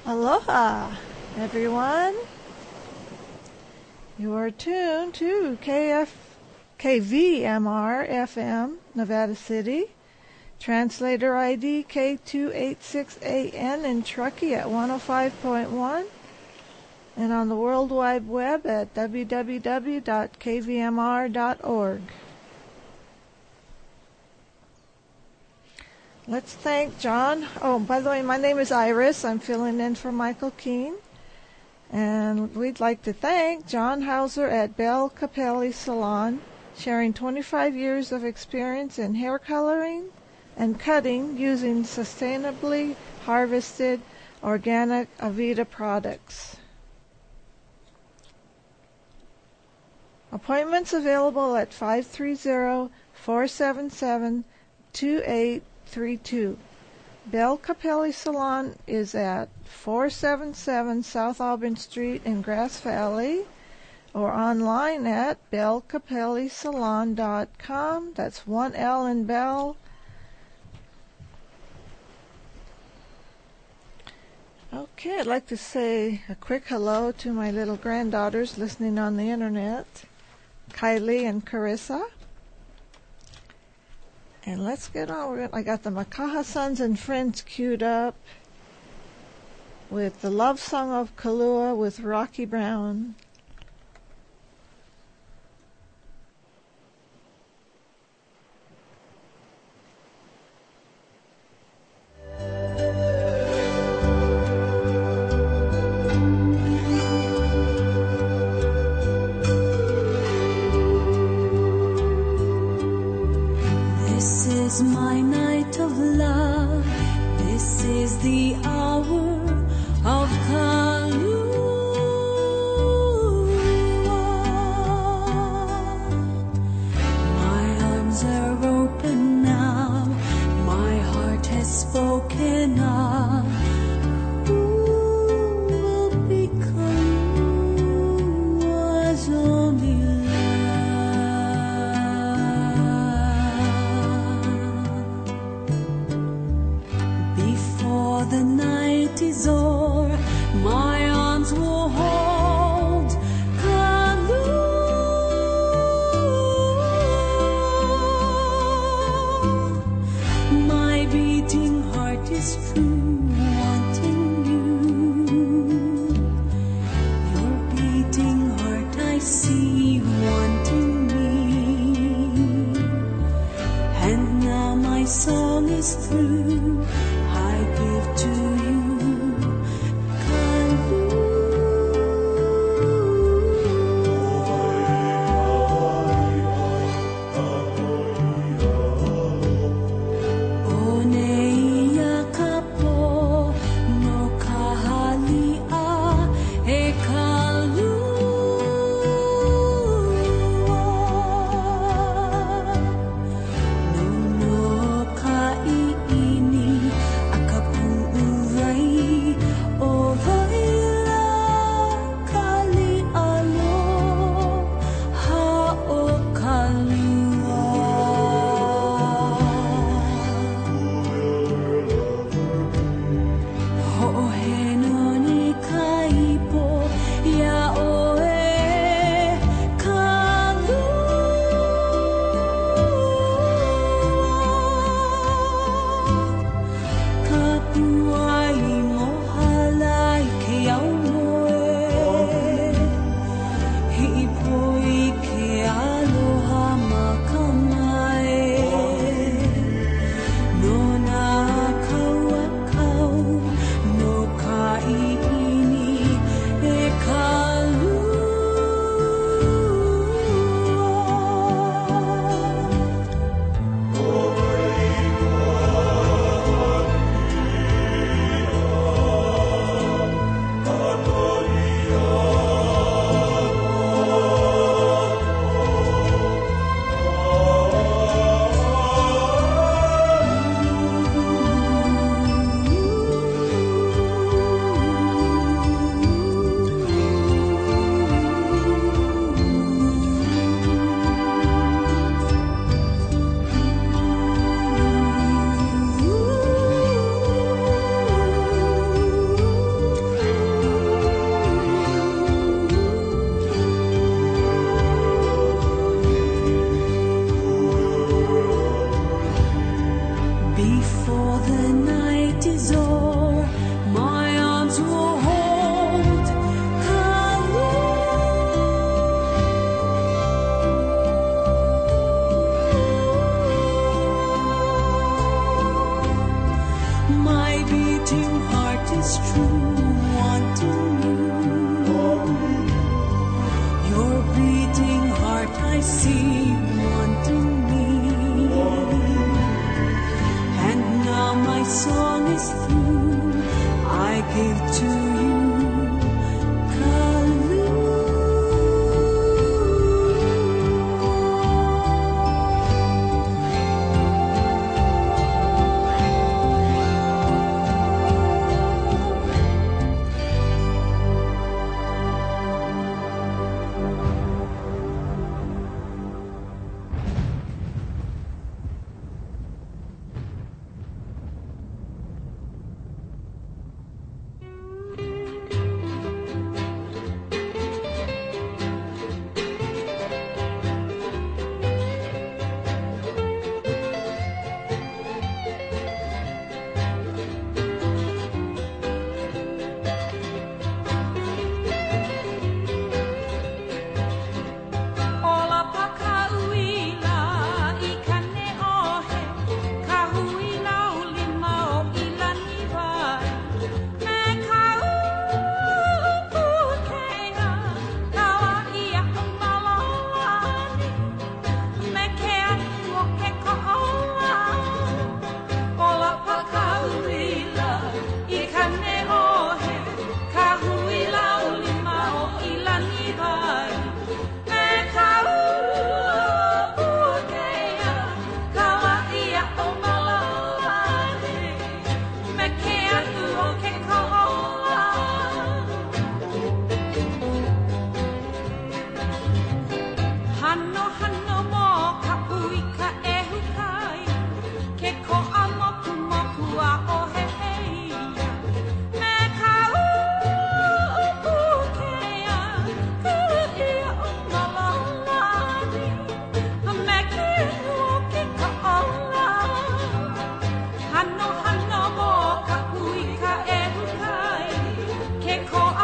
Aloha, everyone. You are tuned to KVMR FM, Nevada City. Translator ID K286AN in Truckee at 105.1. And on the World Wide Web at www.kvmr.org. Let's thank John. Oh, by the way, my name is Iris. I'm filling in for Michael Keene. And we'd like to thank John Hauser at Bel Capelli Salon, sharing 25 years of experience in hair coloring and cutting using sustainably harvested organic Aveda products. Appointments available at 530-477-2832. Bel Capelli Salon is at 477 South Auburn Street in Grass Valley, or online at belcapellisalon.com. That's one L in Bell. Okay, I'd like to say a quick hello to my little granddaughters listening on the internet, Kylie and Carissa. And let's get on. I got the Makaha Sons and Friends queued up with the Love Song of Kalua with Rocky Brown. My night of love, this is the hour of Kalua.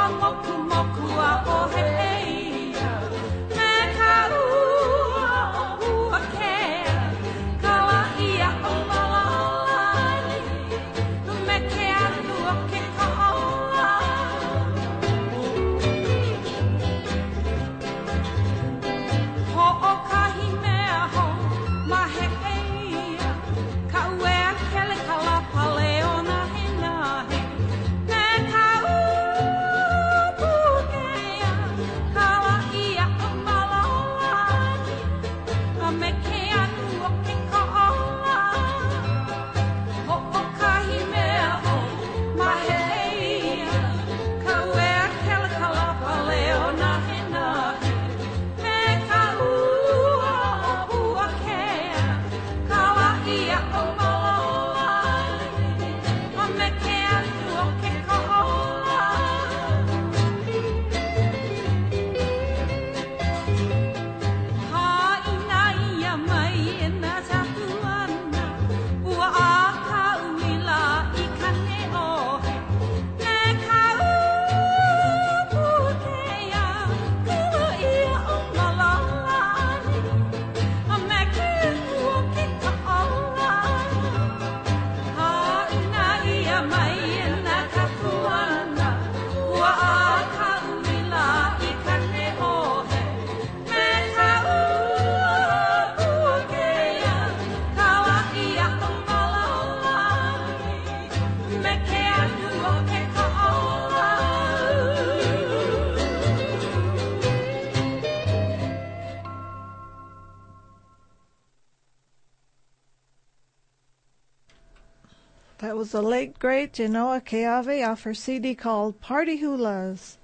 That was the late, great Genoa Keawe off her CD called Party Hulas.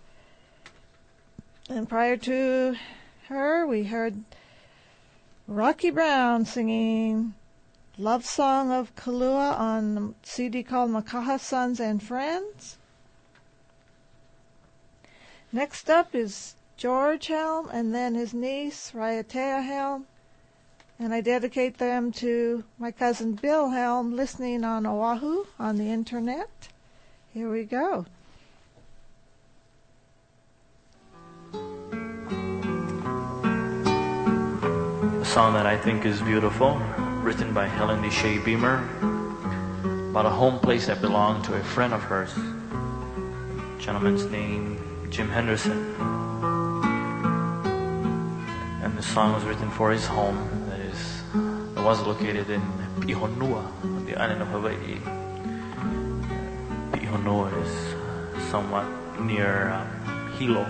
And prior to her, we heard Rocky Brown singing Love Song of Kalua on the CD called Makaha Sons and Friends. Next up is George Helm and then his niece, Raiatea Helm. And I dedicate them to my cousin Bill Helm listening on Oahu on the internet. Here we go. A song that I think is beautiful, written by Helen D. Shea Beamer, about a home place that belonged to a friend of hers. The gentleman's name, Jim Henderson. And the song was written for his home that was located in Pihonua, on the island of Hawaii. Pihonua is somewhat near Hilo.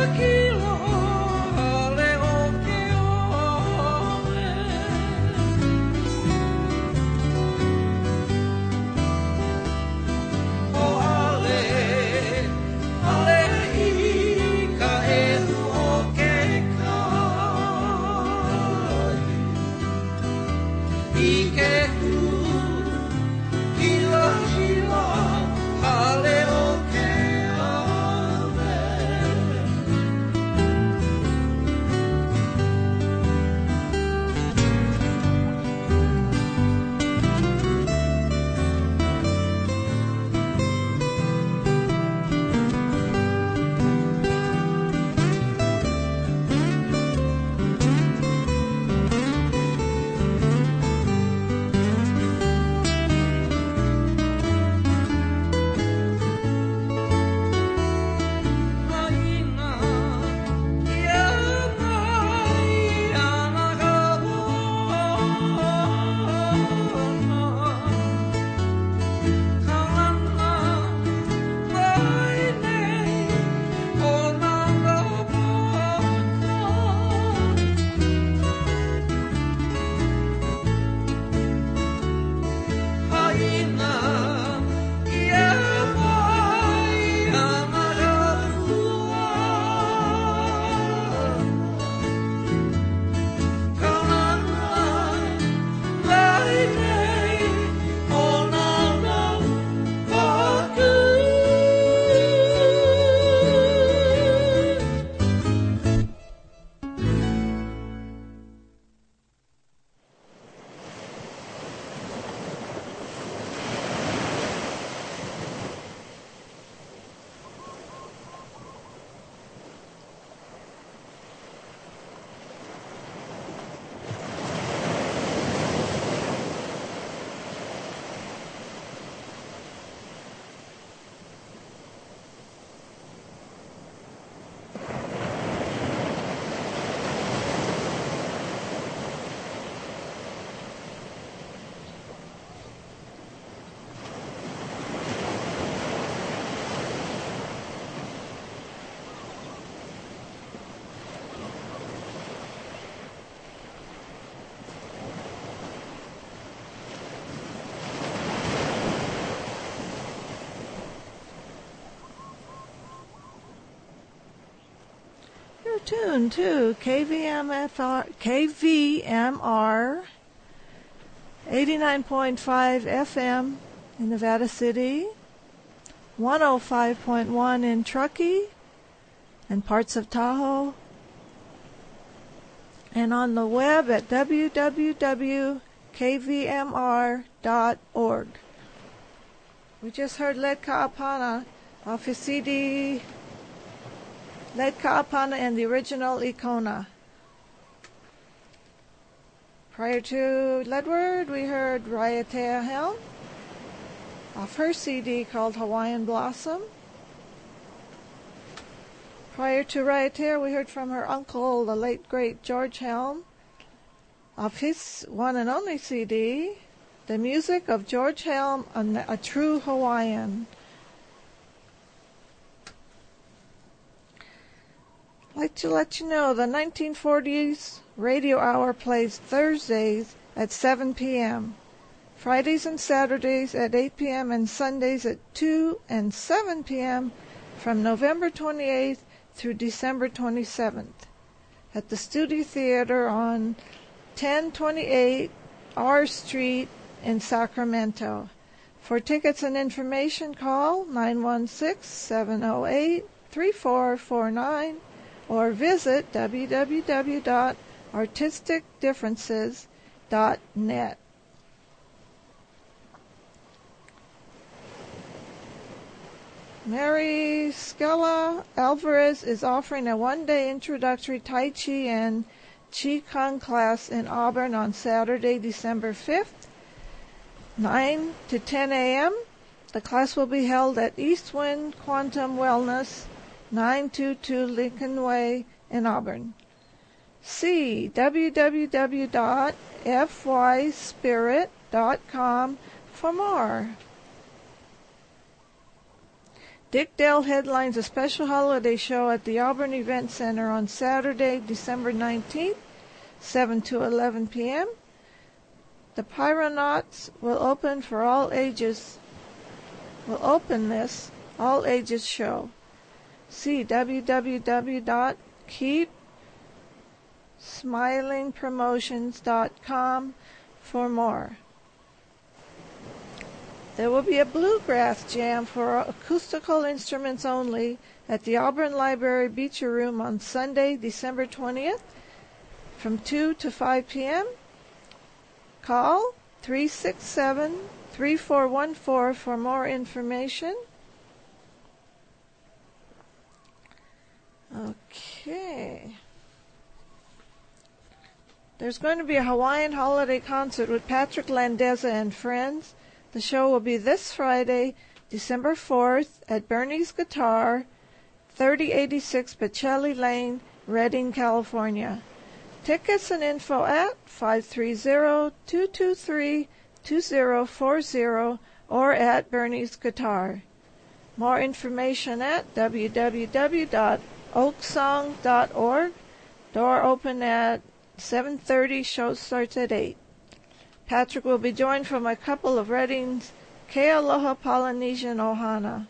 You're tuned to KVMR 89.5 FM in Nevada City, 105.1 in Truckee and parts of Tahoe, and on the web at www.kvmr.org. We just heard Led Kaapana off his CD, Led Kaapana and the Original Icona. Prior to Ledward, we heard Raiatea Helm off her CD called Hawaiian Blossom. Prior to Raiatea, we heard from her uncle, the late great George Helm, off his one and only CD, The Music of George Helm, a True Hawaiian. I'd like to let you know the 1940s Radio Hour plays Thursdays at 7 p.m., Fridays and Saturdays at 8 p.m., and Sundays at 2 and 7 p.m. from November 28th through December 27th at the Studio Theater on 1028 R Street in Sacramento. For tickets and information, call 916-708-3449 or visit www.artisticdifferences.net. Mary Scala Alvarez is offering a one-day introductory Tai Chi and Qi Kong class in Auburn on Saturday, December 5th, 9 to 10 a.m. The class will be held at Eastwind Quantum Wellness, 922 Lincoln Way in Auburn. See www.fyspirit.com for more. Dick Dale headlines a special holiday show at the Auburn Event Center on Saturday, December 19th, 7 to 11 p.m. The Pyronauts will open this all ages show. See www.keepsmilingpromotions.com for more. There will be a bluegrass jam for acoustical instruments only at the Auburn Library Beecher Room on Sunday, December 20th from 2 to 5 p.m. Call 367-3414 for more information. Okay. There's going to be a Hawaiian holiday concert with Patrick Landeza and friends. The show will be this Friday, December 4th at Bernie's Guitar, 3086 Pacelli Lane, Redding, California. Tickets and info at 530-223-2040 or at Bernie's Guitar. More information at www.oaksong.org. Door open at 7:30. Show starts at 8. Patrick will be joined from a couple of Redding's Ke Aloha Polynesian Ohana.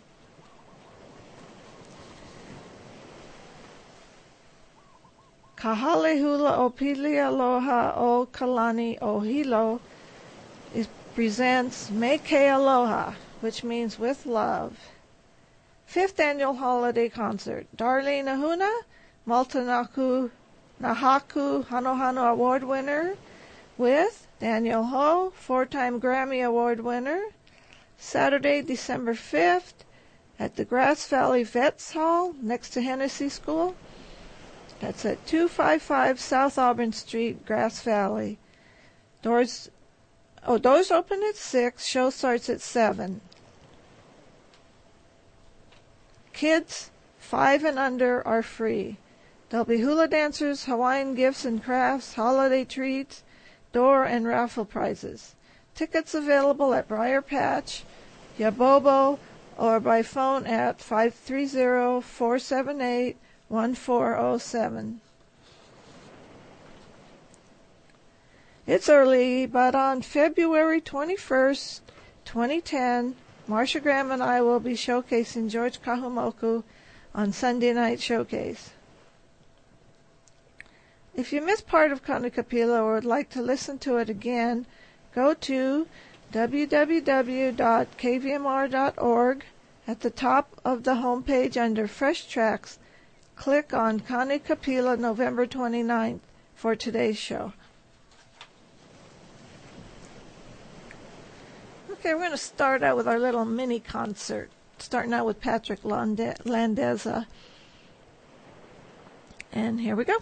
Kahale Hula o Pili Aloha o Kalani o Hilo presents Me Ke Aloha, which means with love. 5th Annual Holiday Concert. Darlene Ahuna, Maltanaku Nahaku Hanohano Award winner, with Daniel Ho, 4-time Grammy Award winner. Saturday, December 5th at the Grass Valley Vets Hall next to Hennessy School. That's at 255 South Auburn Street, Grass Valley. Doors open at 6. Show starts at 7. Kids 5 and under are free. There'll be hula dancers, Hawaiian gifts and crafts, holiday treats, door and raffle prizes. Tickets available at Briar Patch, Yabobo, or by phone at 530-478-1407. It's early, but on February 21st, 2010, Marcia Graham and I will be showcasing George Kahumoku on Sunday Night Showcase. If you missed part of Kanikapila or would like to listen to it again, go to www.kvmr.org. At the top of the homepage under Fresh Tracks, click on Kanikapila November 29th for today's show. Okay, we're going to start out with our little mini concert, starting out with Patrick Landeza. And here we go.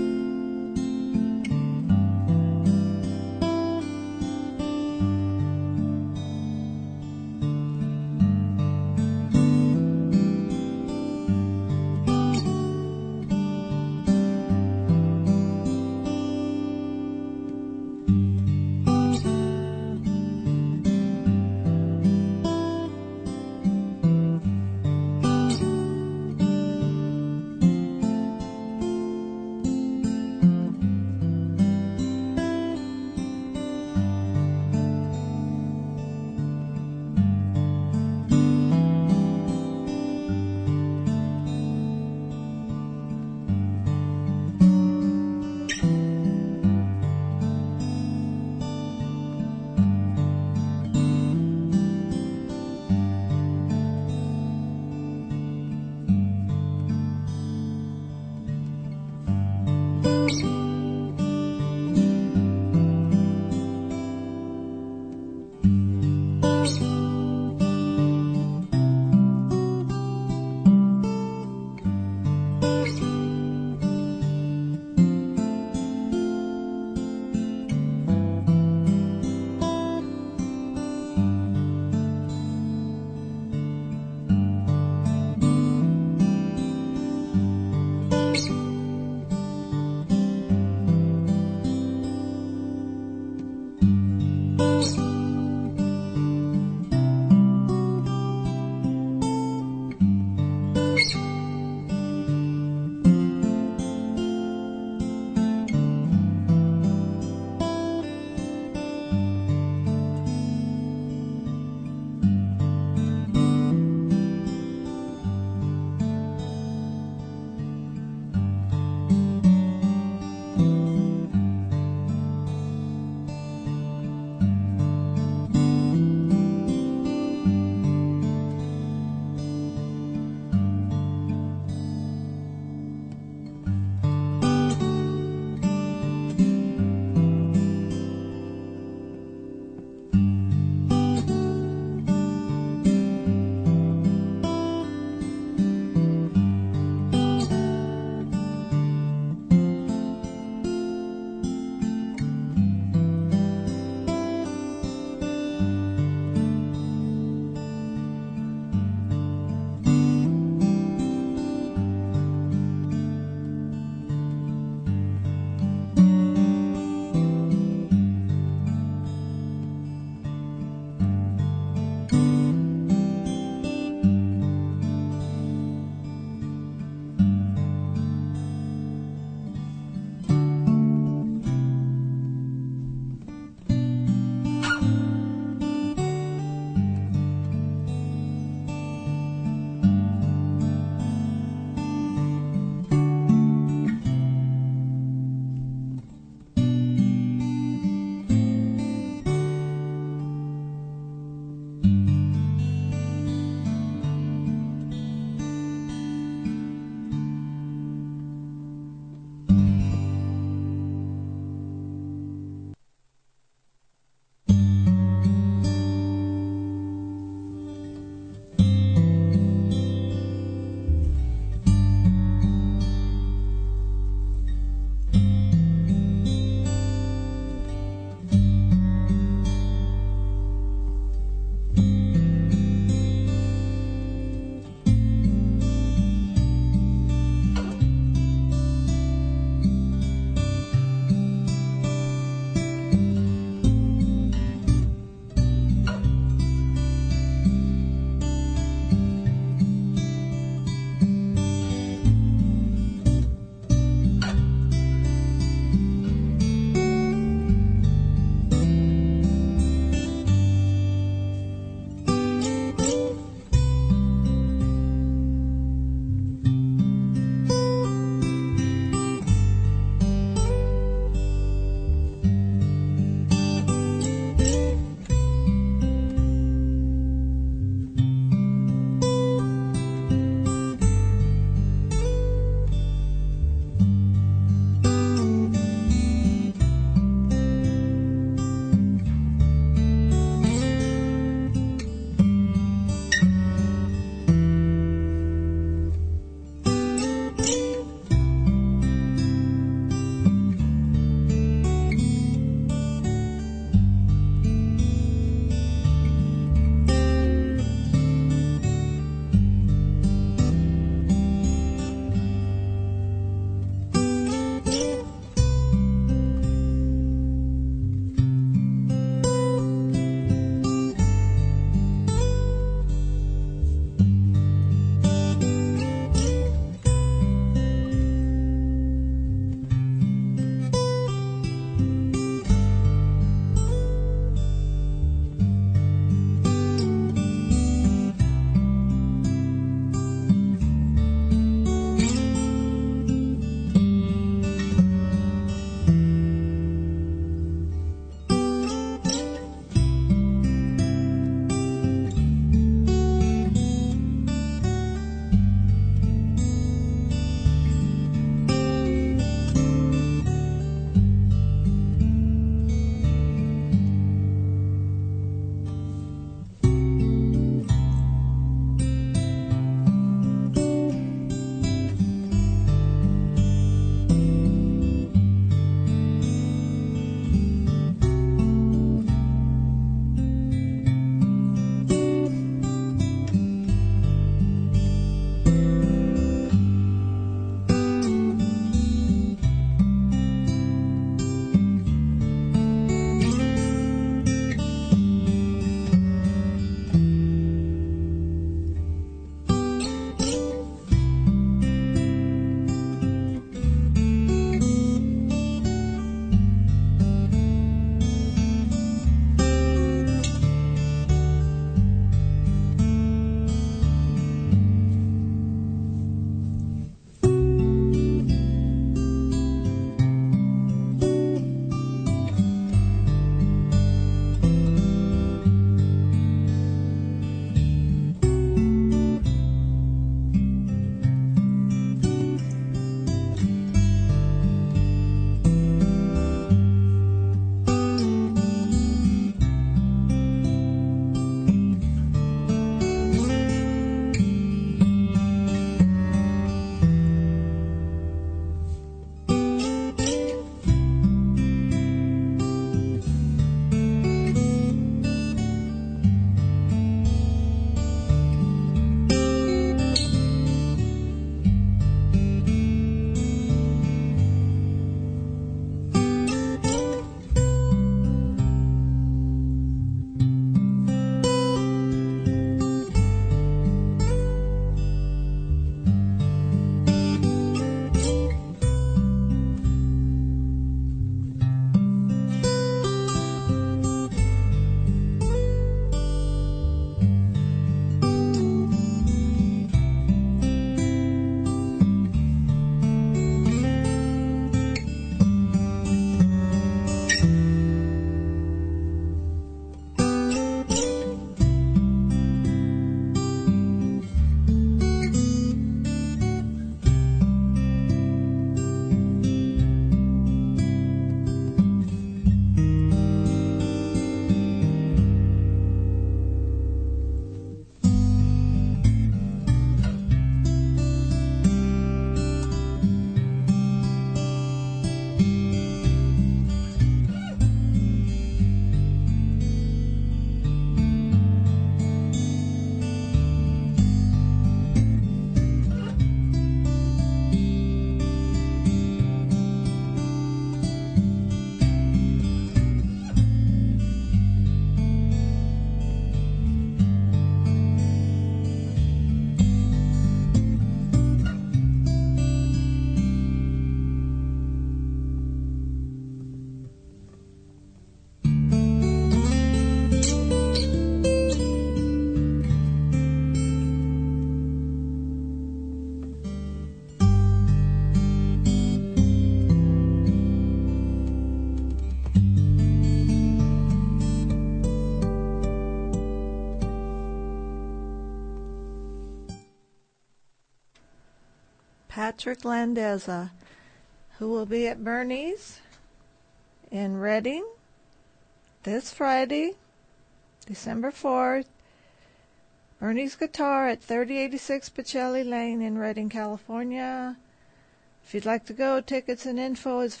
Patrick Landeza, who will be at Bernie's in Reading this Friday, December 4th. Bernie's Guitar at 3086 Pacelli Lane in Redding, California. If you'd like to go, tickets and info is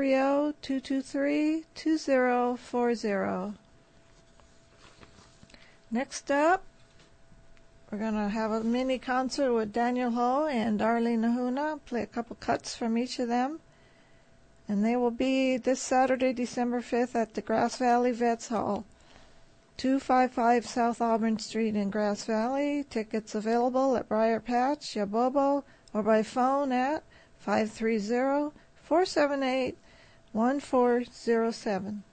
530-223-2040. Next up, we're going to have a mini concert with Daniel Ho and Darlene Nahuna. Play a couple cuts from each of them. And they will be this Saturday, December 5th at the Grass Valley Vets Hall, 255 South Auburn Street in Grass Valley. Tickets available at Briar Patch, Yabobo, or by phone at 530-478-1407.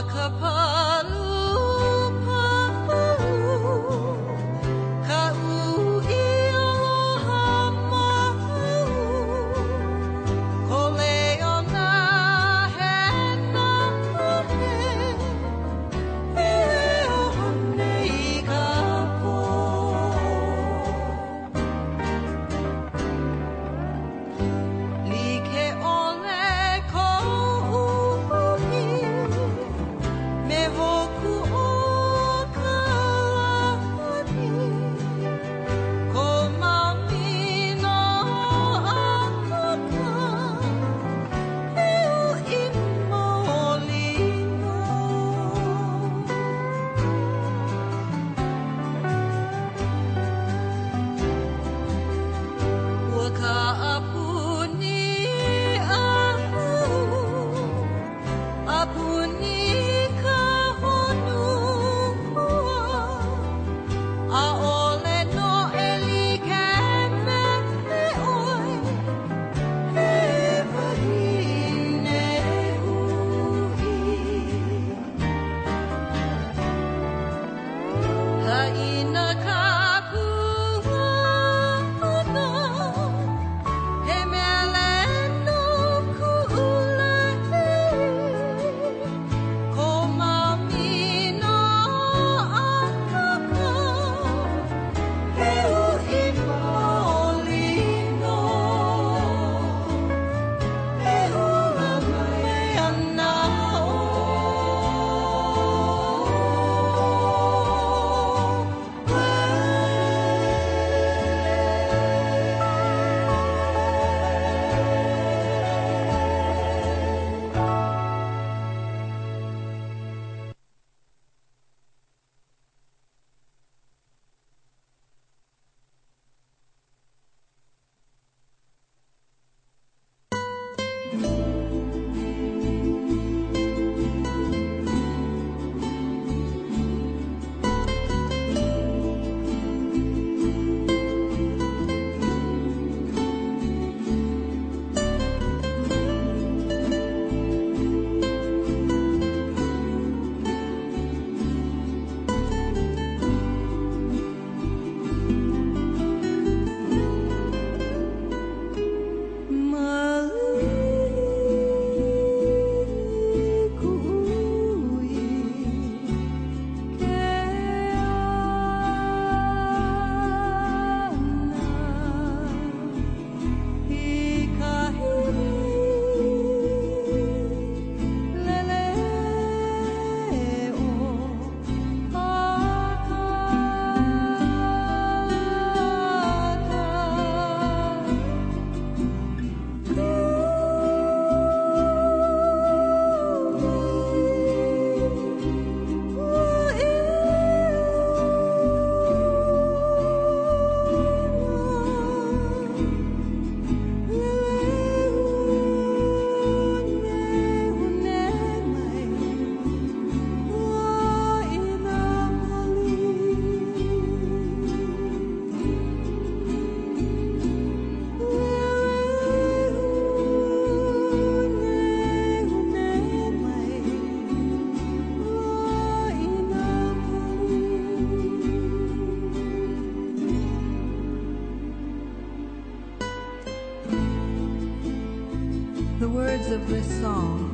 The words of this song,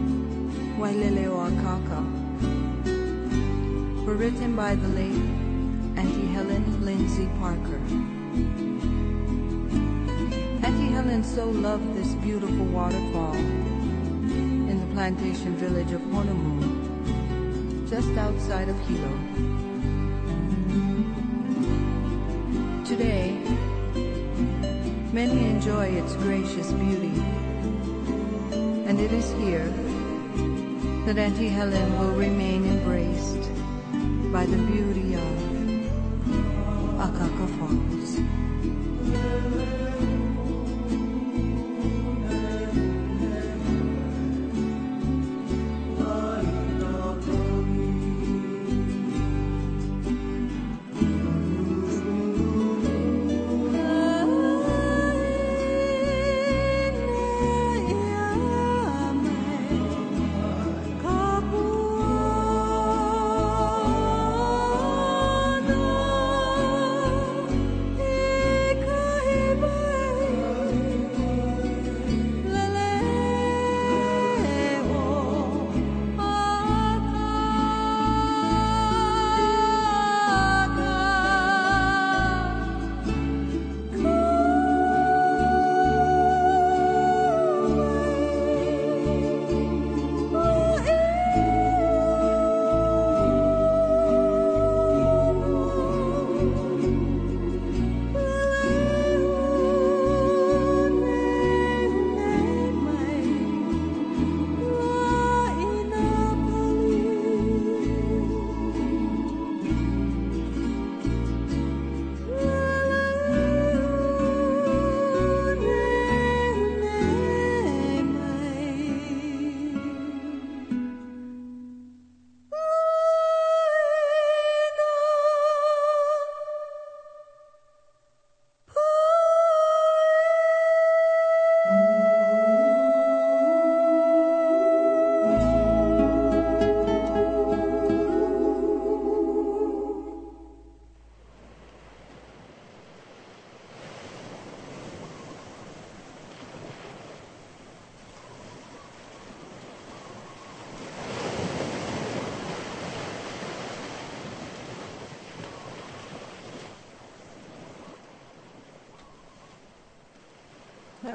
Wailele o Akaka, were written by the late Auntie Helen Lindsay Parker. Auntie Helen so loved this beautiful waterfall in the plantation village of Honolulu, just outside of Hilo. Today, many enjoy its gracious beauty, and it is here that Auntie Helen will remain embraced by the beauty of Akaka Falls. Kapua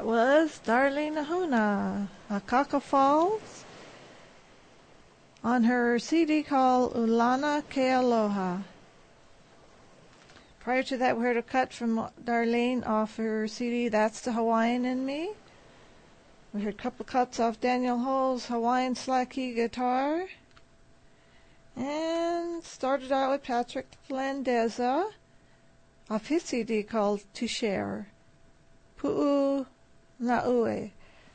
was Darlene Ahuna, Akaka Falls, on her CD called Ulana Ke Aloha. Prior to that, we heard a cut from Darlene off her CD, That's the Hawaiian in Me. We heard a couple cuts off Daniel Ho's Hawaiian Slack Key guitar. And started out with Patrick Landeza off his CD called To Share, Pu'u Na'ue.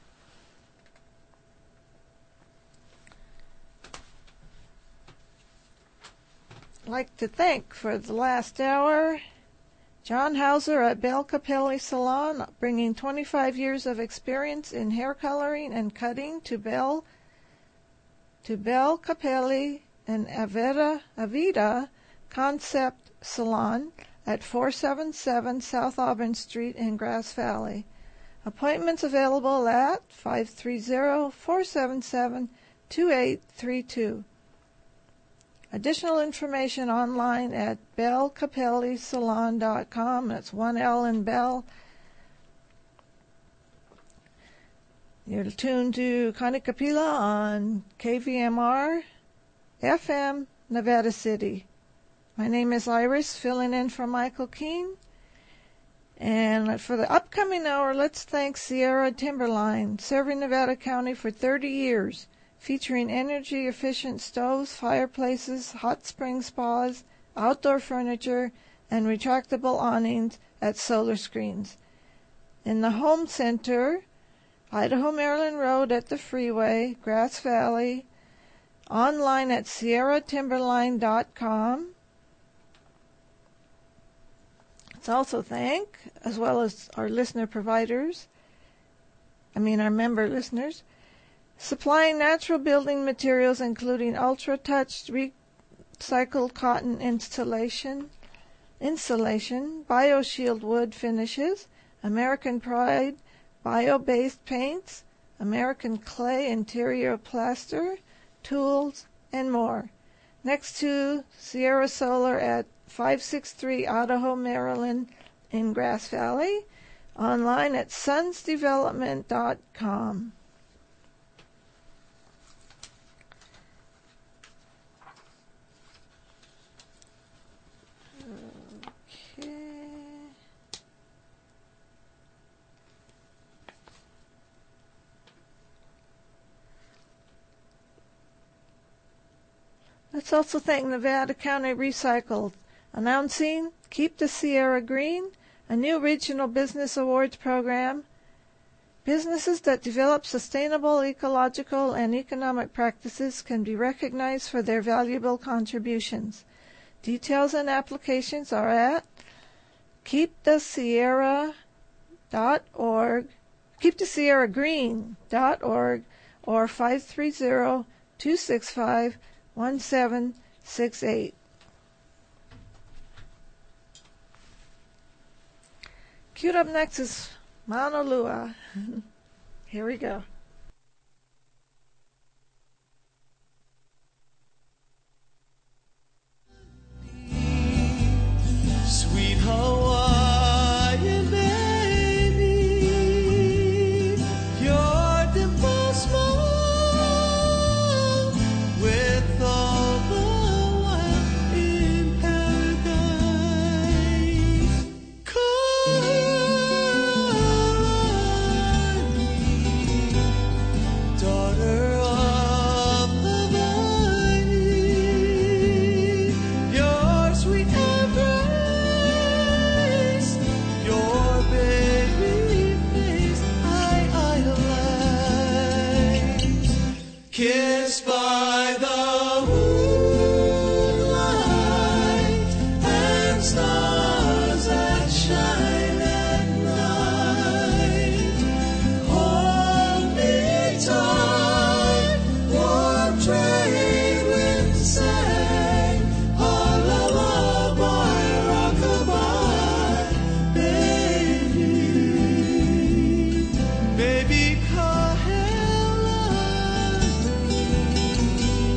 I'd like to thank for the last hour John Hauser at Bell Capelli Salon, bringing 25 years of experience in hair coloring and cutting to Bell Capelli and Avida Concept Salon at 477 South Auburn Street in Grass Valley. Appointments available at 530-477-2832. Additional information online at bellcapellisalon.com. That's one L in Bell. You're tuned to Connie Kapila on KVMR FM, Nevada City. My name is Iris, filling in for Michael Keene. And for the upcoming hour, let's thank Sierra Timberline, serving Nevada County for 30 years, featuring energy-efficient stoves, fireplaces, hot spring spas, outdoor furniture, and retractable awnings at Solar Screens. In the Home Center, Idaho Maryland Road at the Freeway, Grass Valley, online at sierratimberline.com. Let's also thank, as well as our our member listeners, supplying natural building materials including ultra-touched recycled cotton insulation, BioShield wood finishes, American Pride bio-based paints, American Clay interior plaster, tools, and more. Next to Sierra Solar at 563 Idaho, Maryland in Grass Valley, online at sunsdevelopment.com. Let's also thank Nevada County Recycled, announcing Keep the Sierra Green, a new regional business awards program. Businesses that develop sustainable ecological and economic practices can be recognized for their valuable contributions. Details and applications are at keepthesierragreen.org or 530-265-1768. Queued up next is Mauna Lua. Here we go. Sweet Hawaiian baby, your dimple smile with all the wild in paradise. Call me, daughter of the vine, your sweet embrace, your baby face I idolize. Kissed by the moonlight and stars that shine at night. Hold me tight, warm trade wind sang, a lullaby, rockabye, baby, Kahela.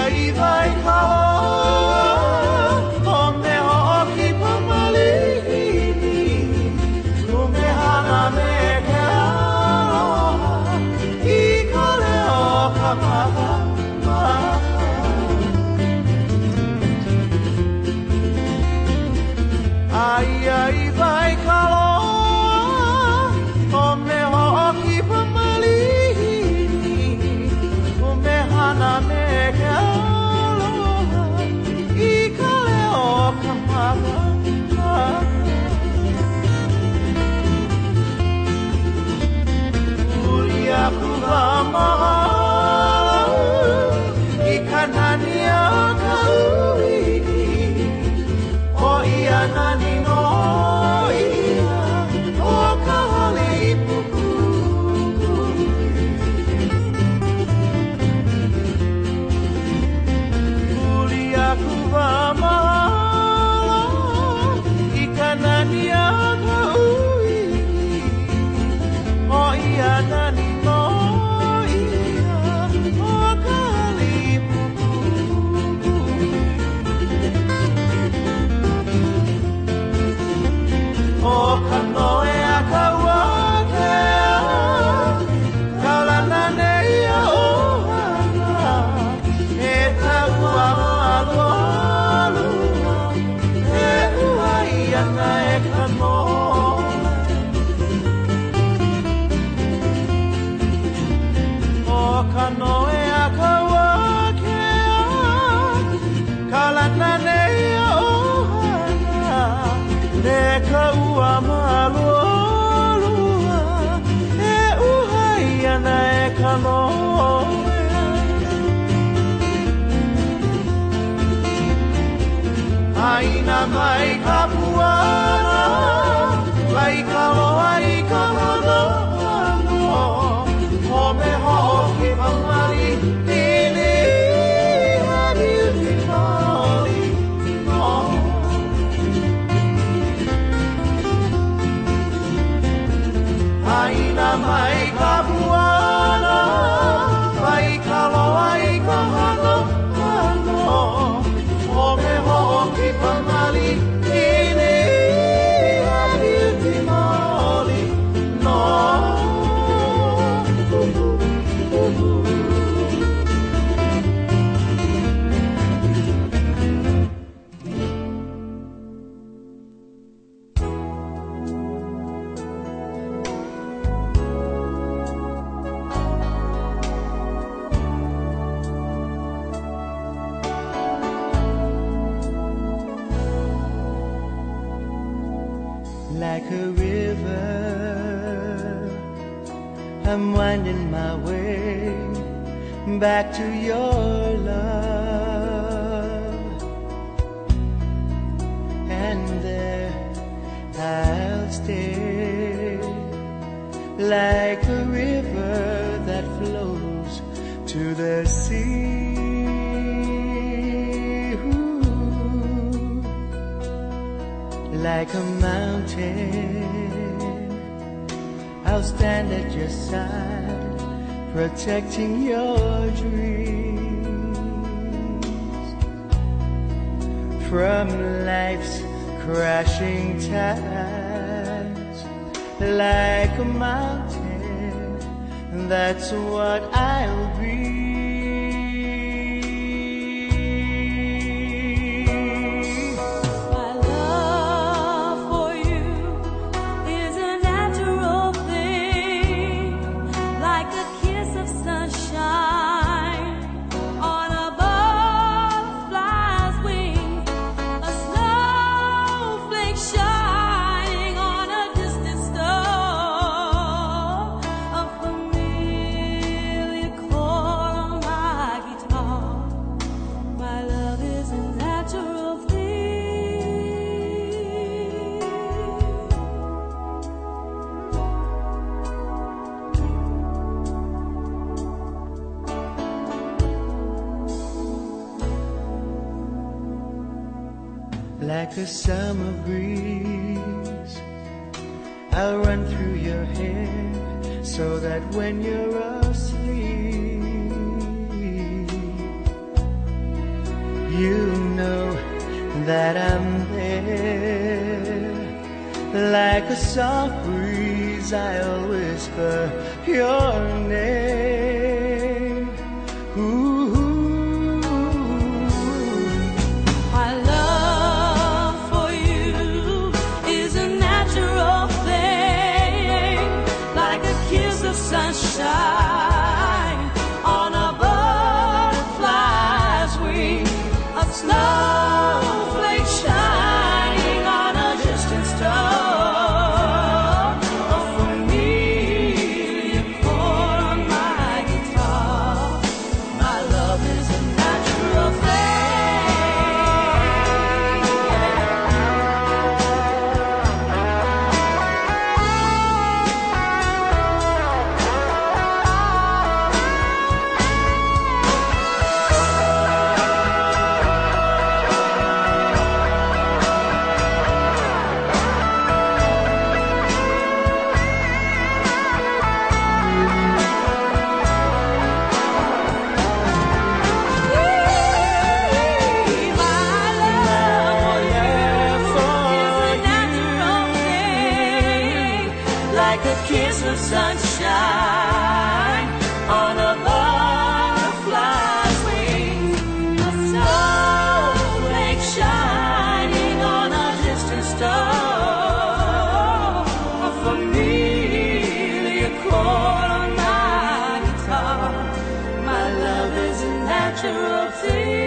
ai vai kaloa o me hoki pamalini o me hana me ke aloha I ka leo ka papa ai vai kaloa o me hoki pamalini o me hana me ke aloha I ka leo ka papa uli aku wa mahalo I ka nani a ka uini o ia nani no ia o ka hale I puku uli aku wa mahalo I ka nani a ka uini o ia nani no ia o ka hale I puku o ka noe a ka wakea ka lana nei a ohana e taua alualua e uai ana e ka noe o ka noe a ka wakea ka lana nei a ohana e ka ua malua e uhai ana e ka noe aina mai ka puana lai ka loa I ka hano o me hoki pamari Ini hani uti noli aina mai ka puana mai ka loa I ka hano o me hoki pamali Ini hani uti noli no like a river I'm winding my way back to your love and there I'll stay like a river that flows to the sea like a mountain I'll stand at your side protecting your dreams from life's crashing tides like a mountain that's what I'll be like a summer breeze. I'll run through your hair so that when you're asleep, you know that I'm there. Like a soft breeze I'll whisper your name. Ooh. My love for you is a natural thing, like a kiss of sunshine on a butterfly's wing, a snowflake shining on a distant star. Oh, for me, a chord on my guitar. My love is a natural thing. Like a kiss of sunshine on a butterfly's wing, a snowflake shining on a distant star. For me, a chord on my guitar. My love is a natural thing.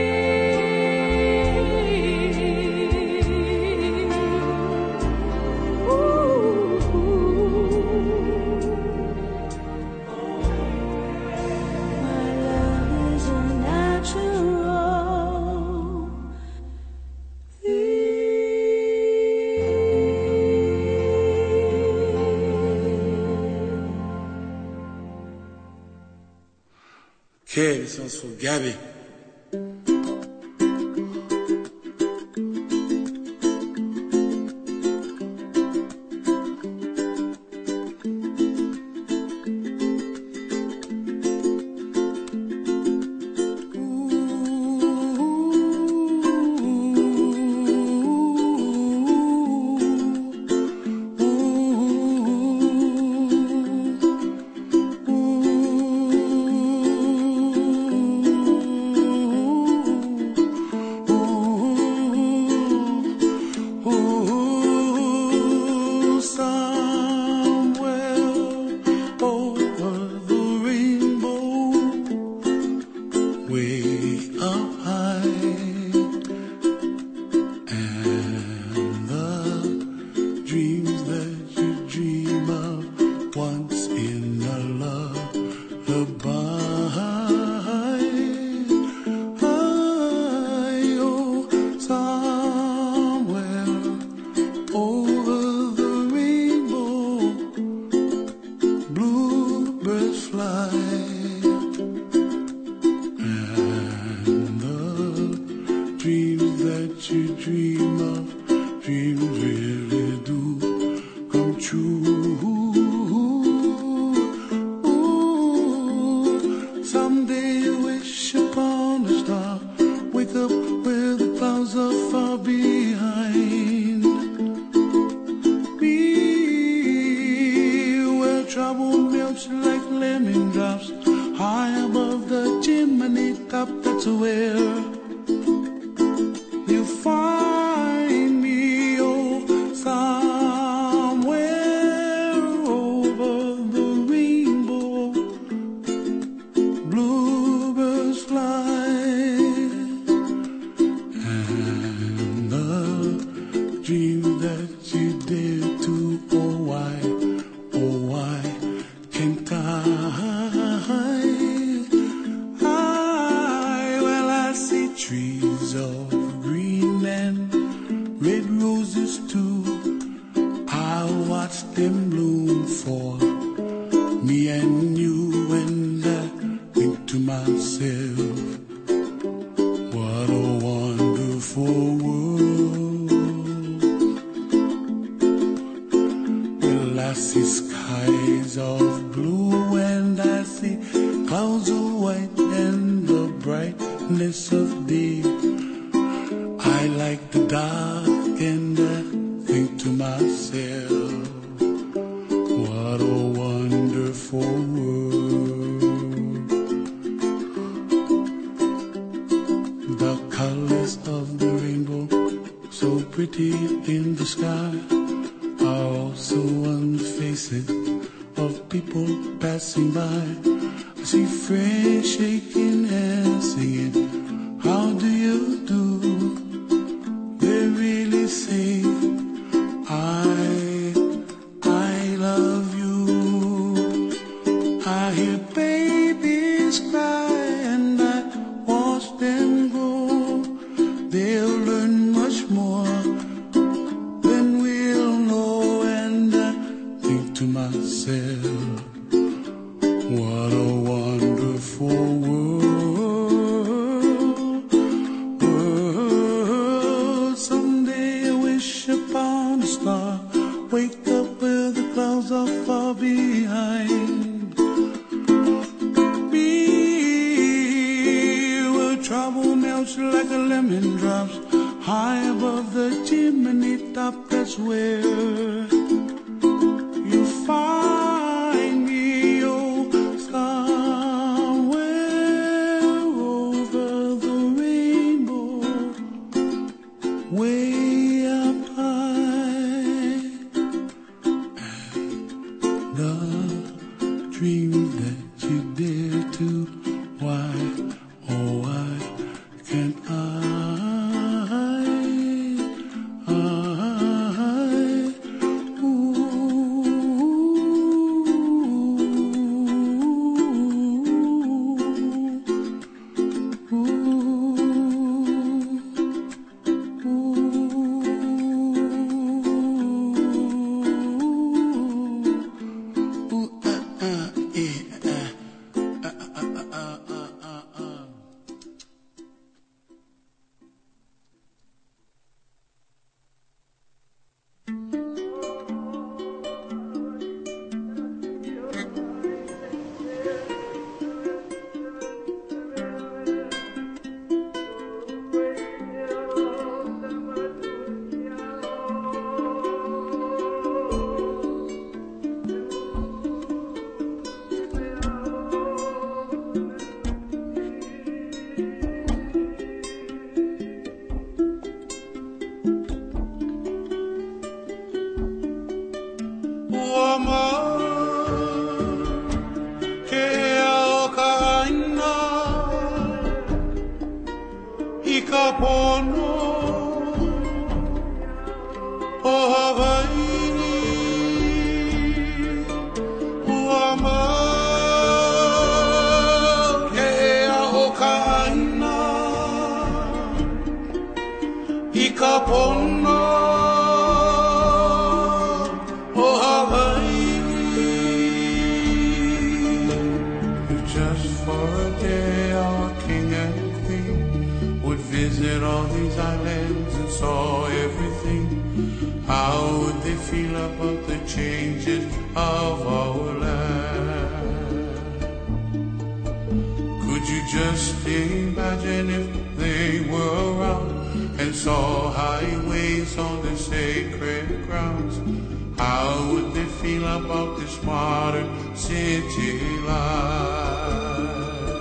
Okay, this one's for Gabby. Clouds of white and the brightness of day. The colors of the rainbow, so pretty in the sky, are also on the faces of people passing by. I see friends shaking and singing, how do you do? They really say, I love you. I hear babies cry and I watch them grow. They'll learn much more than we'll know. And I think to myself, what a wonderful world. Someday I wish upon a star, wake up where the clouds are far behind me, where trouble melts like a lemon drops high above the chimney top. That's where you find me, oh, somewhere over the rainbow, way up high. The dreams that you dare to, why, oh why can't I, just for a day our king and queen would visit all these islands and saw everything. How would they feel about the changes of our land? Could you just imagine if they were around and saw highways on the sacred grounds? How would they feel about this modern city life?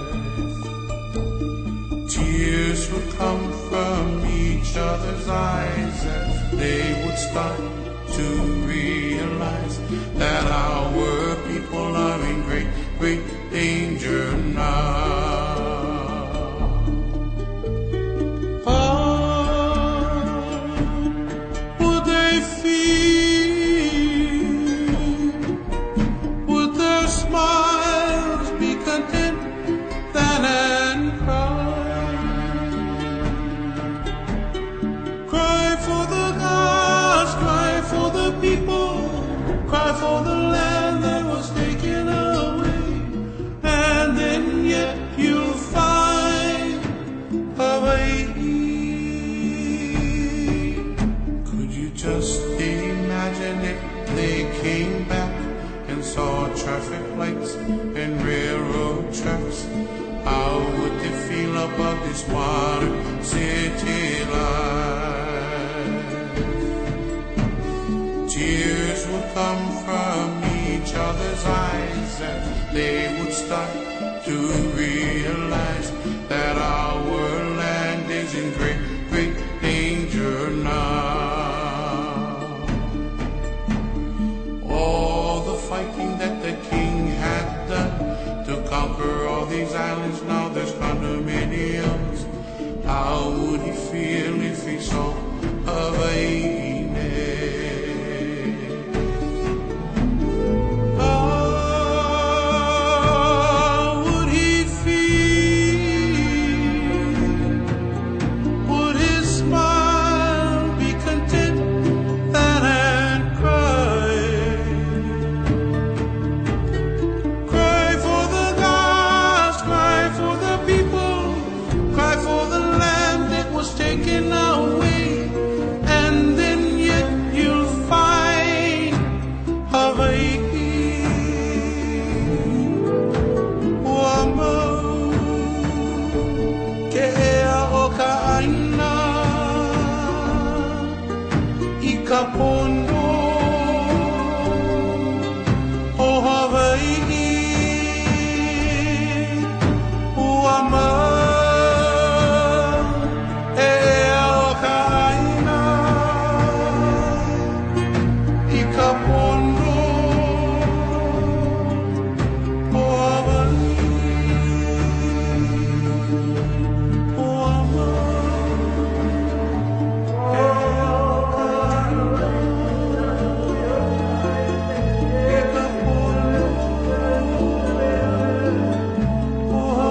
Tears would come from each other's eyes as they would start to realize that our people are in great, great danger now. Traffic lights and railroad tracks, how would they feel about this modern city life? Tears would come from each other's eyes as they would start to realize that our land How would he feel if he saw Hawaii? How would he feel? Would his smile be content and cry? Cry for the gods, cry for the people, cry for the land that was taken away, and then yet you'll find Hawaii. Wama ke ea o ka aina I ka pono o Hawaii. Wama ea o ka aina I ka pono o Hawaii. Wama ea o ka aina I ka pono o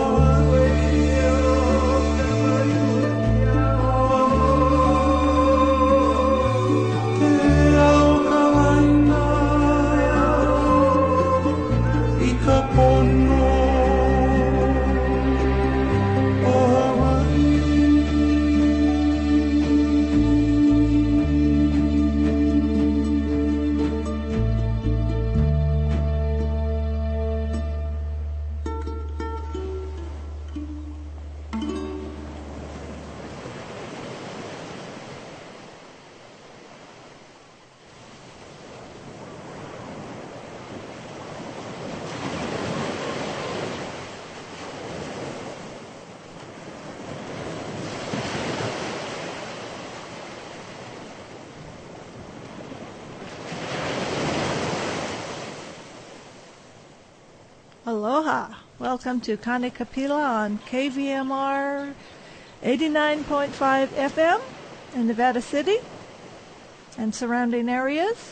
Aloha. Welcome to Kanikapila on KVMR 89.5 FM in Nevada City and surrounding areas.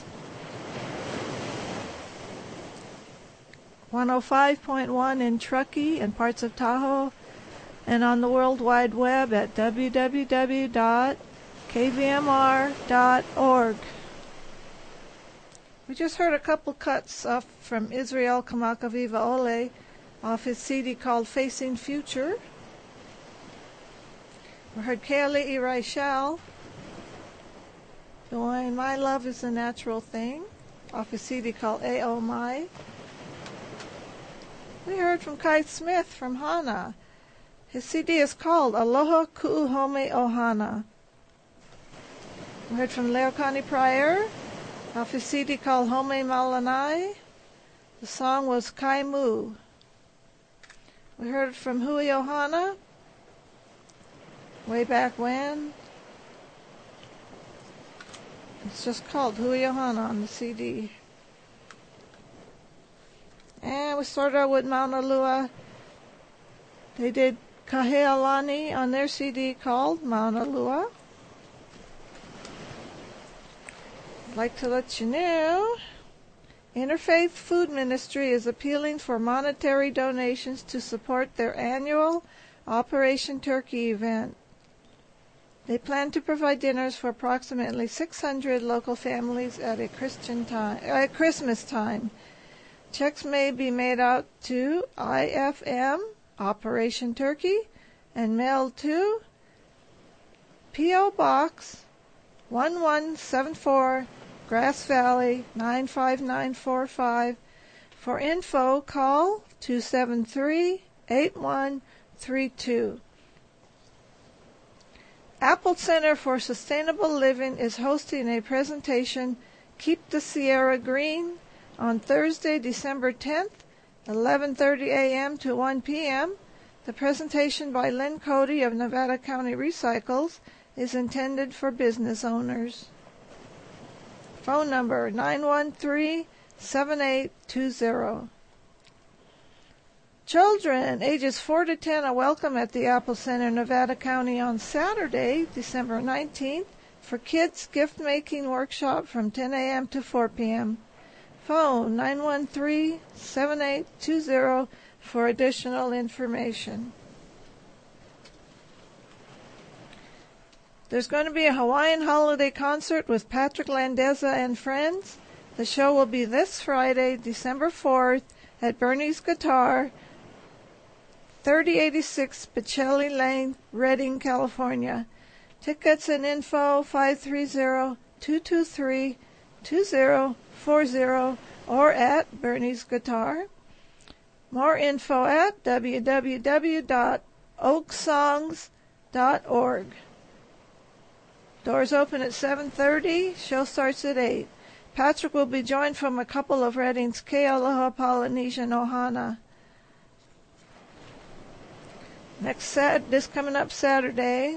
105.1 in Truckee and parts of Tahoe, and on the World Wide Web at www.kvmr.org. We just heard a couple cuts off from Israel Kamakaviva Ole off his CD called Facing Future. We heard Kaylee Irishal doing My Love is a Natural Thing off his CD called A.O. My. We heard from Kai Smith from Hana. His CD is called Aloha Ku'uhome Ohana. We heard from Leokani Pryor off his CD called Home Malanai. The song was Kaimu. We heard from Hui Ohana way back when. It's just called Hui Ohana on the CD. And we started out with Mauna Lua. They did Kahealani on their CD called Mauna Lua. I'd like to let you know, Interfaith Food Ministry is appealing for monetary donations to support their annual Operation Turkey event. They plan to provide dinners for approximately 600 local families at Christmas time. Checks may be made out to IFM, Operation Turkey, and mailed to P.O. Box 1174, Grass Valley 95945. For info, call 273-8132. Apple Center for Sustainable Living is hosting a presentation, Keep the Sierra Green, on Thursday, December 10th, 11:30 a.m. to 1 p.m. The presentation by Lynn Cody of Nevada County Recycles is intended for business owners. Phone number 913-7820. Children ages 4 to 10 are welcome at the Apple Center, Nevada County on Saturday, December 19th for Kids Gift Making Workshop from 10 a.m. to 4 p.m. Phone 913-7820 for additional information. There's going to be a Hawaiian holiday concert with Patrick Landeza and friends. The show will be this Friday, December 4th at Bernie's Guitar, 3086 Pacelli Lane, Redding, California. Tickets and info 530-223-2040 or at Bernie's Guitar. More info at www.oaksongs.org. Doors open at 7:30. Show starts at 8. Patrick will be joined from a couple of Redding's Ke Aloha Polynesian Ohana. This coming up Saturday,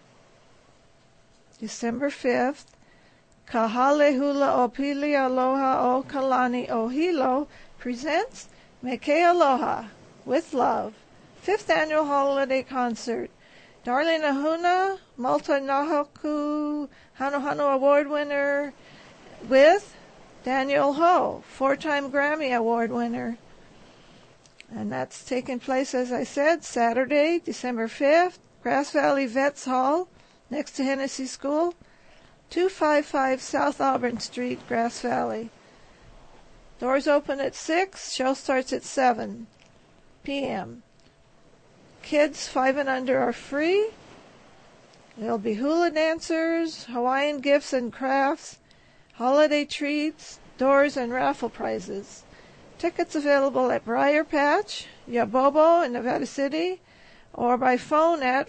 December 5th, Kahale Hula o Pili Aloha o Kalani o Hilo presents Me Ke Aloha with Love, 5th Annual Holiday Concert. Darlene Ahuna, Multi-Nahaku Hano Award winner, with Daniel Ho, 4-time Grammy Award winner. And that's taking place, as I said, Saturday, December 5th, Grass Valley Vets Hall, next to Hennessy School, 255 South Auburn Street, Grass Valley. Doors open at 6, show starts at 7 p.m. Kids 5 and under are free. There'll be hula dancers, Hawaiian gifts and crafts, holiday treats, doors, and raffle prizes. Tickets available at Briar Patch, Yabobo in Nevada City, or by phone at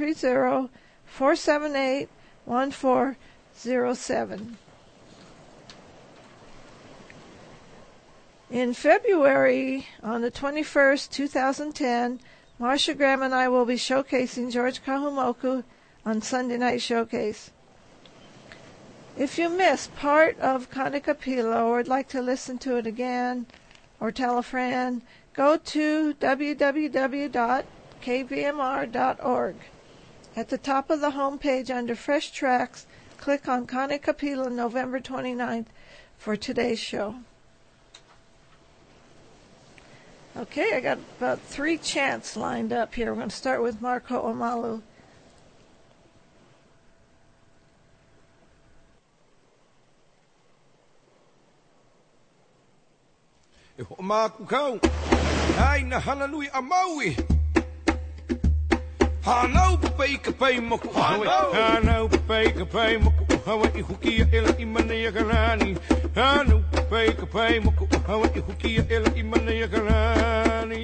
530-478-1407. In February, on the 21st, 2010, Marcia Graham and I will be showcasing George Kahumoku on Sunday Night Showcase. If you missed part of Kanekapila or would like to listen to it again or tell a friend, go to www.kvmr.org. At the top of the home page under Fresh Tracks, click on Kanekapila November 29th for today's show. Okay, I got about 3 chants lined up here. We're going to start with Marco Omalu. E ho māku kau, ai na halanui a maui. Hānau papai ka pai moku hawe. Hānau papai ka pai moku hawe I hukia ela I mana ia karani. Hānau papai ka pai moku hawe I hukia ela I mana ia karani.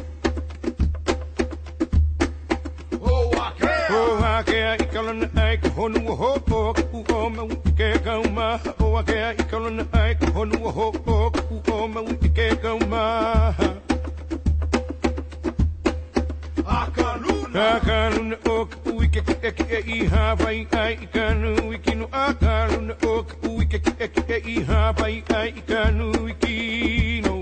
O ake ai kalana ai ka honu o ho ku o mau ke kauma. O ake ai kalana ai ka honu o ho ku o mau ke kauma. Akaluna o ka ui ke e I hawai ai I kanu I kino. Akaluna o ka ui ke e I hawai ai I kanu I kino.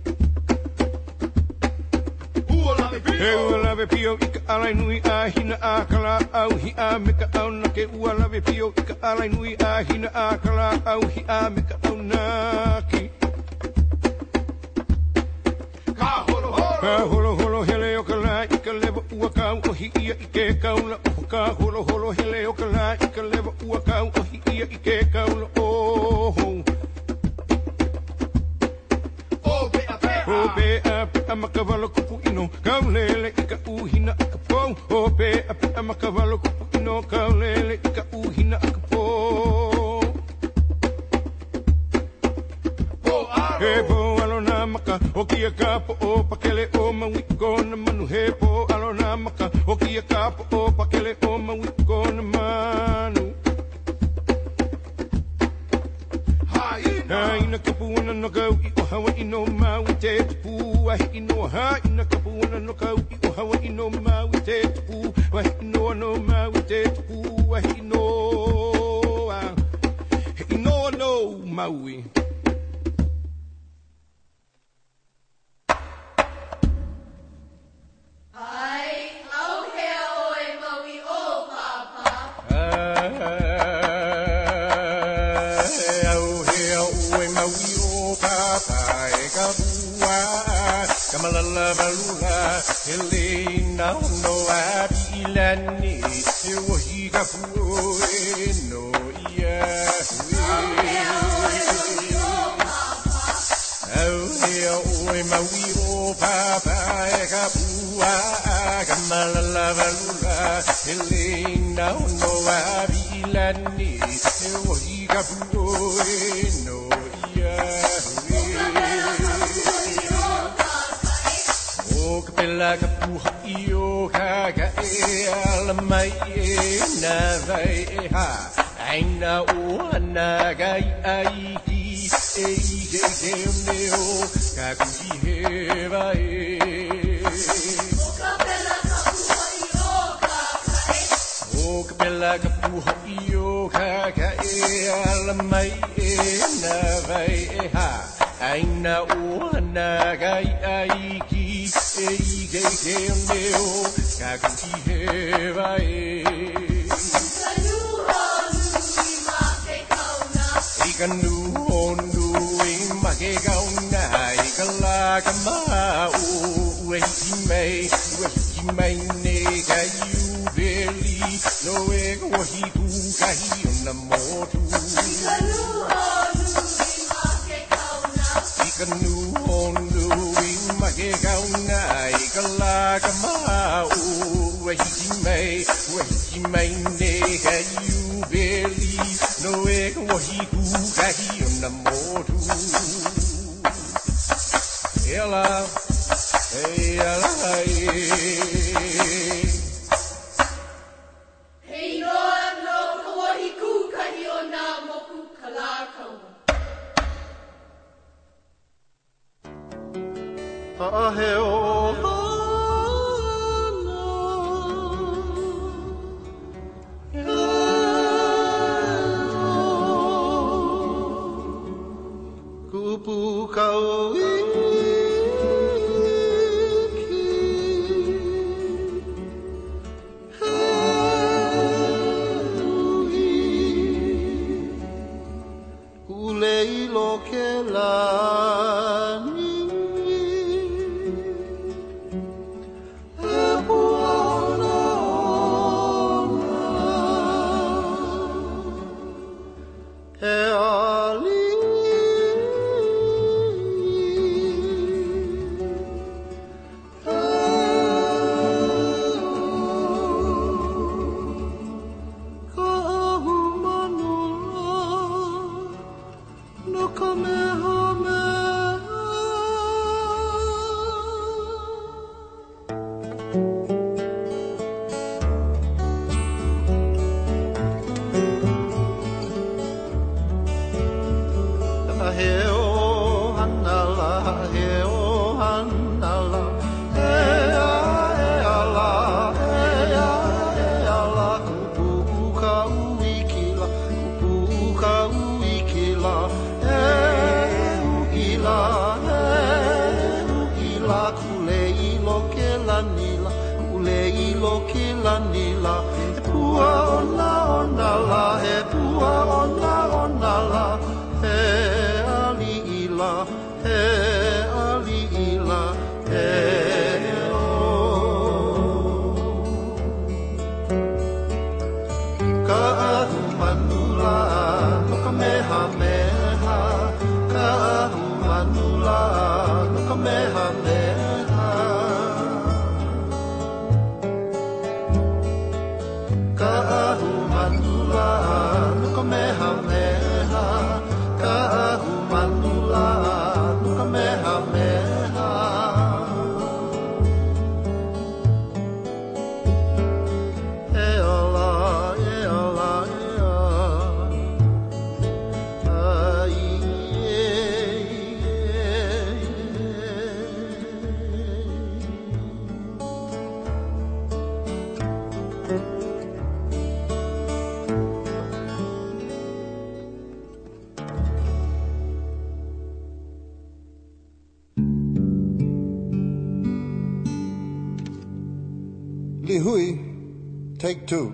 Ua lawe pio I ka alai nui a hina a kala au hi a me ka au na ke ua lawe pio I ka alai nui a hina a kala au hi a me ka au na ki. Ka holo holo hele o ka la I ka lewa ua kau o hi ia I ke kaula o ka holo holo hele o ka la I ka lewa ua kau o hi ia I ke kaula o ho. O pe a makawalo kupu ino kaulele I ka uhina a ka po. O pe a makawalo kupu ino kaulele I ka uhina a ka po. He po alo na maka o kia ka po o pakele o maui ko na manu. He po alo na maka o kia ka po o pakele o maui ko na manu. Haina kapuana no kau I o Hawaii no Maui te tupu. Ahi no haina kapuana no kau I o Hawaii no Maui te tupu. Ahi no Maui te tupu. Ahi no Maui. ilani e wohi ka pu e no ia oi maui o papa e ka pua ka malala valula elena no avilani e wohi ka pu e no ia o ka pela ka puha i o ka ka e ala mai e na vai e ha aina o ana gai ai ki e ke ke neo ka kuhi he vai o ka pela ka puha i o ka ka e ala mai e na vai e ha aina o ana gai ai ki e ke ke neo ka kuhi he vai Ikanu onu I make kauna Ikala kamau Uehi mai ne ka iubeli No e kohi kukahi ona motu Ikanu onu I make kauna Ikala kamau Uehi mai ne ka iubeli No e kohi kukahi ona motu Ela ela Hei noa no kawahi kukahi o nā moku kalākau. Ahe o Kupu kau Lihui, take two.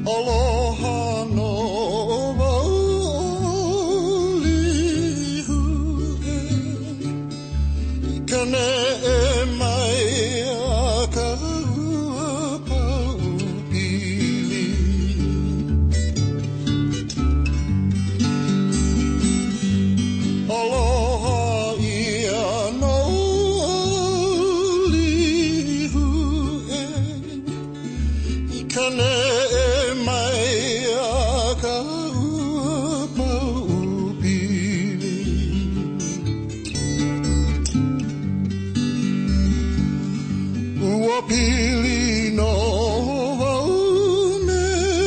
Aloha no waulihu e kane e mai a ka paupili. Aloha ia no waulihu e kane pili no wau me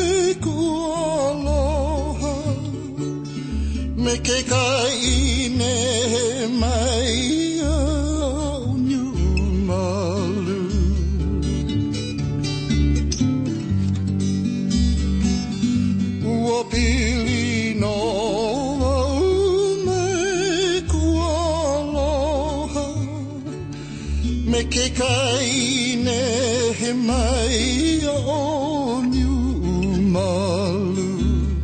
kualoha me ke kai ne mai au nyumalu ua pili no wau me kualoha me ke kai he mai o nyumalu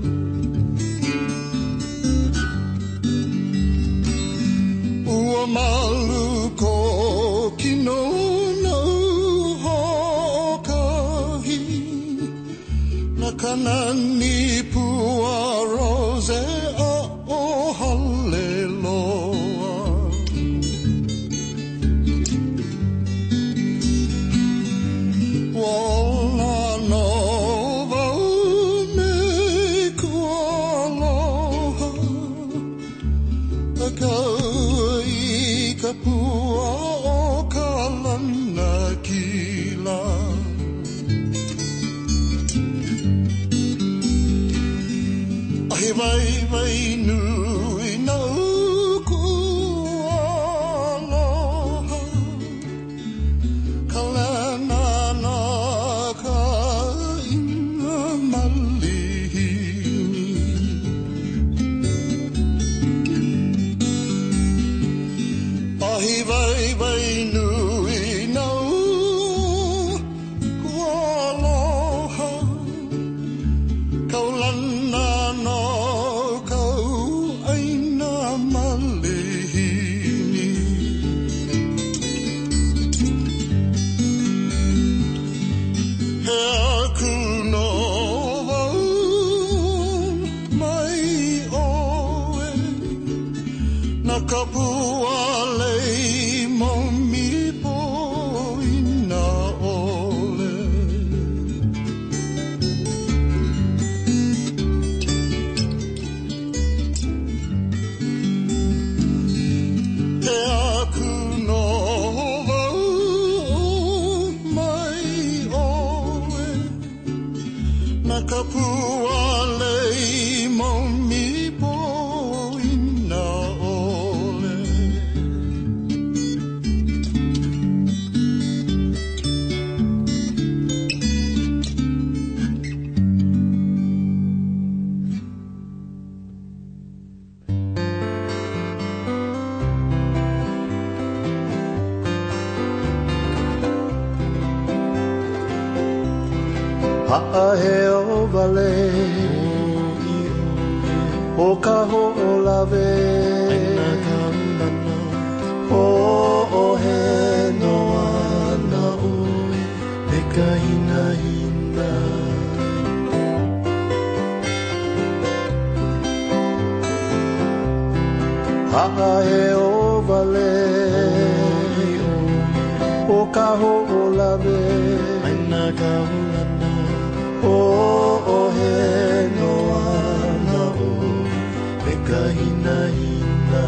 ua malu ko kino na hokahi na kanani pua rose a o haleloa Wala no wau me kualoha a kau i ka pua o ka lana kila ahi vai vai nui nau kualoha ka lana ahi vai vai nui nau kualoha kau lana no kau aina malihini he aku no wau mai oe na kapua Kapua lei momi po ina ole Ha'ahe o vale o ka ho'olawe ho'ohe no ana oe e ka hina hina Ha'ahe o vale o ka ho'olawe aina ka hulana ho'ohe no ana oe e ka hina hina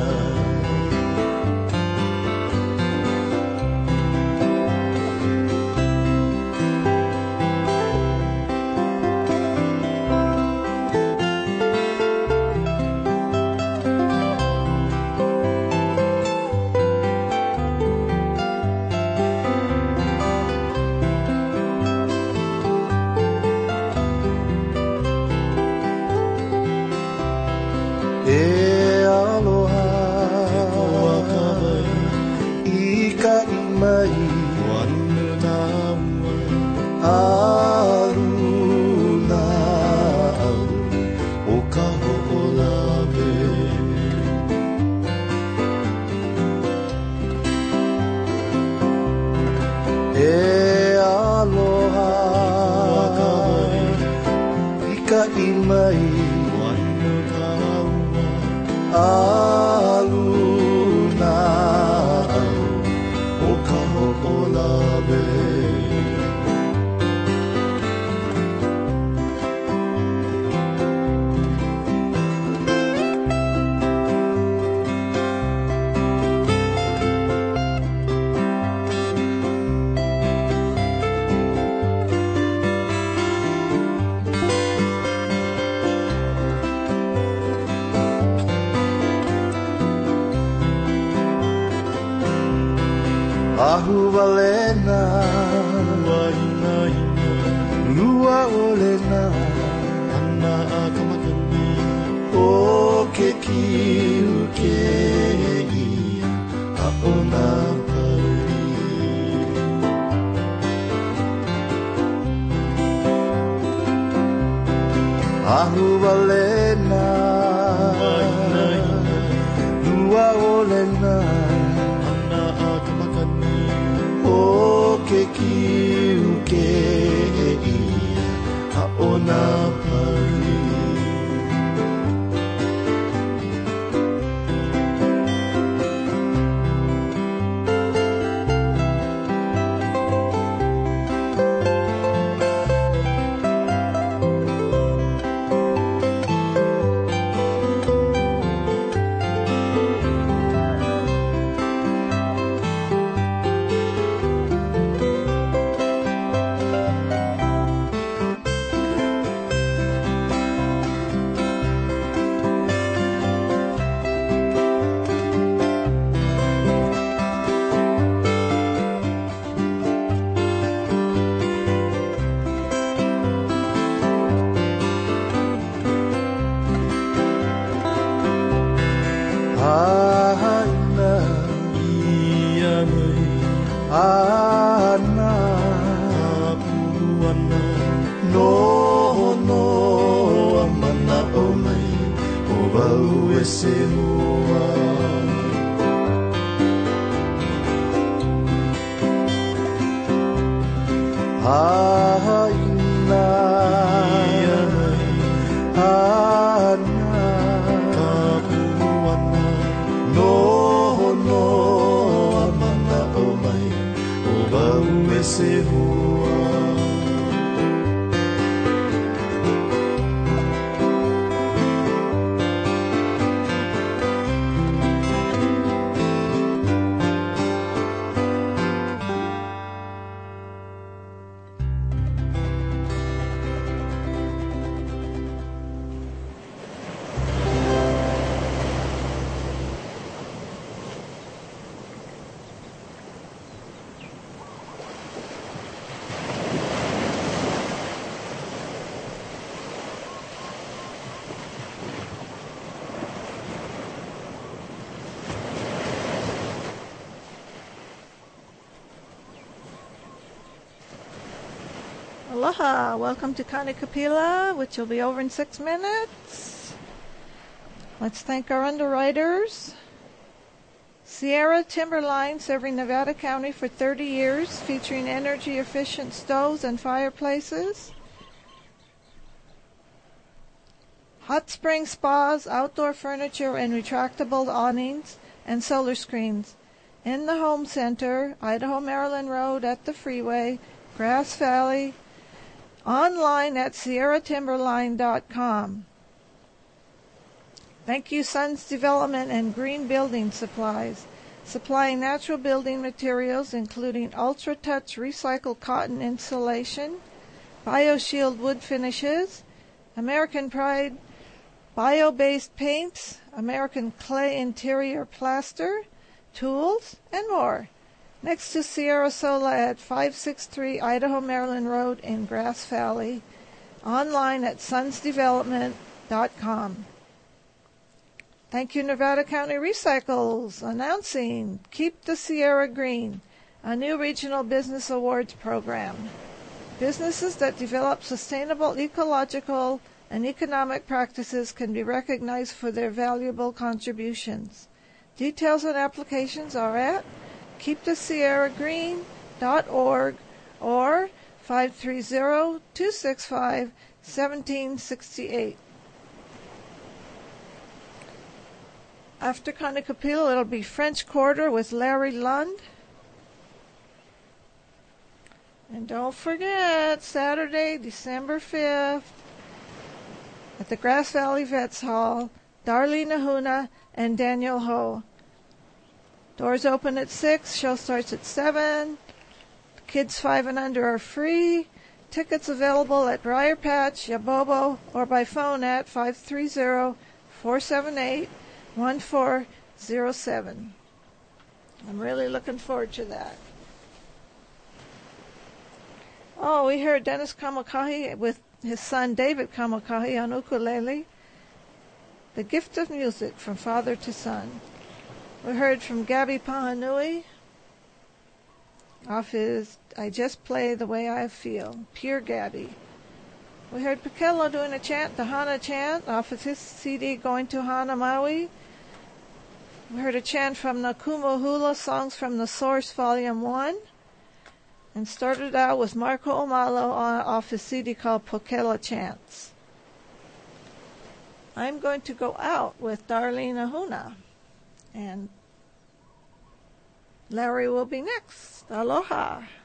ka imai Wanu ka aua Aluna au O ka hoko lawe Ahuwalena Waina ina Lua olena Ana akamakani O ke kiu ke ia Aona pari Ahuwalena Waina ina Lua olena O ke kiu ke ia Aona pari Ana Apuana No no Amana o mai O wau e se mua Haina Ana Apuana No no Amana o mai Wau e se hoa Aloha, welcome to Kanikapila, which will be over in 6 minutes. Let's thank our underwriters. Sierra Timberline, serving Nevada County for 30 years, featuring energy-efficient stoves and fireplaces. Hot Spring Spas, outdoor furniture and retractable awnings and solar screens. In the Home Center, Idaho Maryland Road at the freeway, Grass Valley. Online at sierratimberline.com. Thank you, Sons Development and Green Building Supplies, supplying natural building materials including Ultra-Touch recycled cotton insulation, BioShield wood finishes, American Pride bio-based paints, American Clay interior plaster, tools, and more. Next to Sierra Sola at 563 Idaho Maryland Road in Grass Valley. Online at sonsdevelopment.com. Thank you, Nevada County Recycles, announcing Keep the Sierra Green, a new regional business awards program. Businesses that develop sustainable ecological and economic practices can be recognized for their valuable contributions. Details and applications are at keepthesierragreen.org or 530-265-6900. 1768. After Kanakapila, it'll be French Quarter with Larry Lund. And don't forget, Saturday, December 5th, at the Grass Valley Vets Hall, Darlene Ahuna and Daniel Ho. Doors open at 6, show starts at 7. Kids 5 and under are free. Tickets available at Briar Patch, Yabobo, or by phone at 530-478-1407. I'm really looking forward to that. Oh, we heard Dennis Kamakahi with his son David Kamakahi on ukulele. The Gift of Music from Father to Son. We heard from Gabby Pahanui off his I Just Play the Way I Feel, Pure Gabby. We heard Pekelo doing a chant, the Hana chant, off of his CD Going to Hana Maui. We heard a chant from Nakumo Hula, Songs from the Source, Volume 1. And started out with Marco Omalo off his CD called Pokela Chants. I'm going to go out with Darlene Ahuna. And Larry will be next. Aloha.